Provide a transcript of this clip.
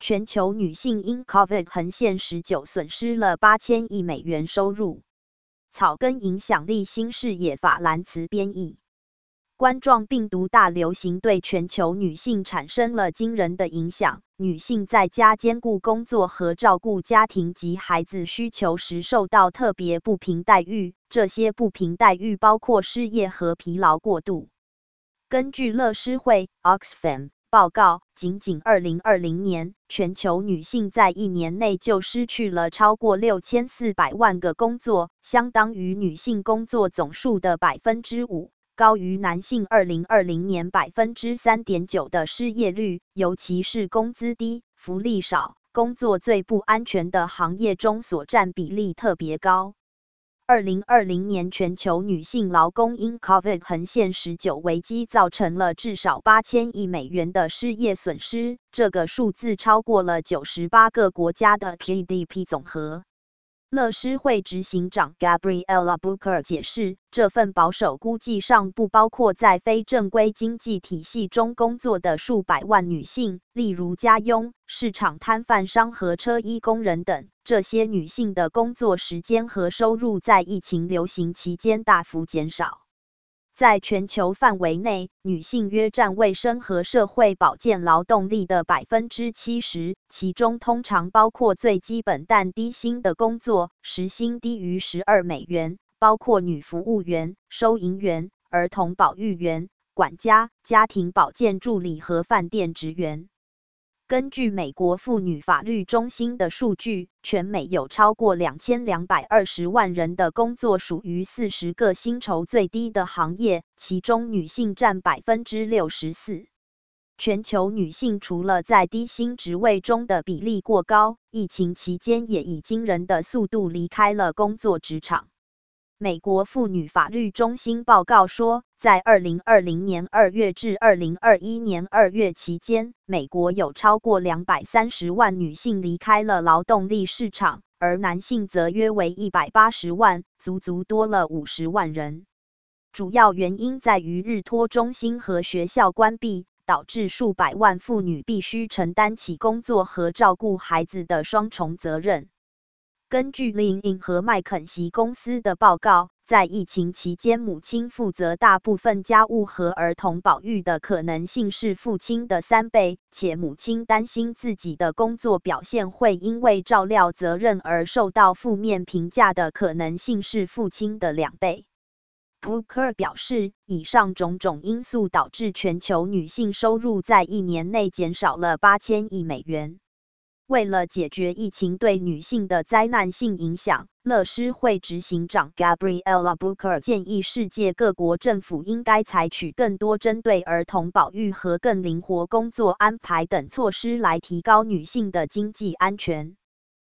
全球女性因 COVID 横线19损失了8000亿美元收入。草根影响力新视野法兰茨编译。冠状病毒大流行对全球女性产生了惊人的影响，女性在家兼顾工作和照顾家庭及孩子需求时受到特别不平待遇，这些不平待遇包括失业和疲劳过度。根据乐施会 Oxfam 报告，仅2020年，全球女性在1年内就失去了超过6400万个工作，相当于女性工作总数的5%，高于男性2020年3.9%的失业率，尤其是工资低、福利少、工作最不安全的行业中所占比例特别高。2020年全球女性劳工因 COVID 横线19危机造成了至少8000亿美元的失业损失，这个数字超过了98个国家的 GDP 总和。乐施会执行长 Gabriela Booker 解释，这份保守估计尚不包括在非正规经济体系中工作的数百万女性，例如家佣、市场摊贩商和车衣工人等。这些女性的工作时间和收入在疫情流行期间大幅减少。在全球范围内，女性约占卫生和社会保健劳动力的70%，其中通常包括最基本但低薪的工作，时薪低于12美元，包括女服务员、收银员、儿童保育员、管家、家庭保健助理和饭店职员。根据美国妇女法律中心的数据，全美有超过2220万人的工作属于40个薪酬最低的行业，其中女性占64%。全球女性除了在低薪职位中的比例过高，疫情期间也以惊人的速度离开了工作职场。美国妇女法律中心报告说，在2020年2月至2021年2月期间，美国有超过230万女性离开了劳动力市场，而男性则约为180万，足足多了50万人。主要原因在于日托中心和学校关闭，导致数百万妇女必须承担起工作和照顾孩子的双重责任。根据LinkedIn和麦肯锡公司的报告，在疫情期间，母亲负责大部分家务和儿童保育的可能性是父亲的3倍，且母亲担心自己的工作表现会因为照料责任而受到负面评价的可能性是父亲的2倍。Booker 表示，以上种种因素导致全球女性收入在1年内减少了8000亿美元。为了解决疫情对女性的灾难性影响，乐施会执行长 Gabriela Booker 建议世界各国政府应该采取更多针对儿童保育和更灵活工作安排等措施来提高女性的经济安全。